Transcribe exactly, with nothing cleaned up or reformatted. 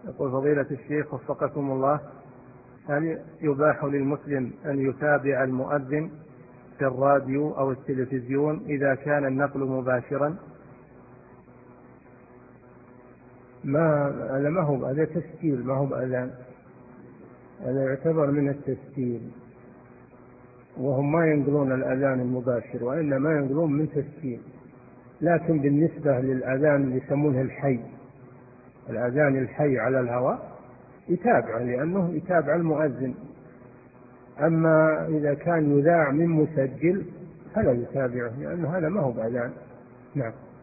يقول فضيلة الشيخ وفقكم الله، هل يباح للمسلم أن يتابع المؤذن في الراديو أو التلفزيون إذا كان النقل مباشرا؟ ما هذا ما هو هذا تسجيل، ما هو بأذان، هذا يعتبر من التسجيل، وهم ما ينقلون الأذان المباشر وإنما ينقلون من تسجيل. لكن بالنسبة للأذان اللي يسمونه الحي، الأذان الحي على الهواء يتابعه لأنه يتابع المؤذن. أما إذا كان يذاع من مسجل فلا يتابعه لأنه هذا ما هو بأذان. نعم.